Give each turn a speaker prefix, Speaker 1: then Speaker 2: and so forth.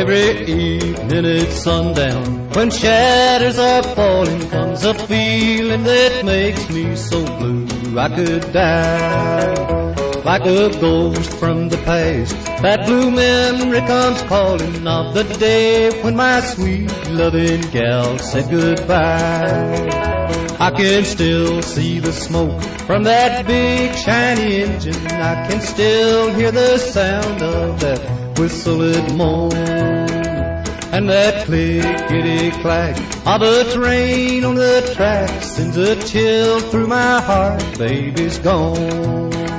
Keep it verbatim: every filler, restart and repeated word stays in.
Speaker 1: Every evening at sundown, when shadows are falling, comes a feeling that makes me so blue I could die. Like a ghost from the past, that blue memory comes calling of the day when my sweet loving gal said goodbye. I can still see the smoke from that big shiny engine. I can still hear the sound of that whistle it moan, and that clickety-clack of a train on the track sends a chill through my heart. Baby's gone.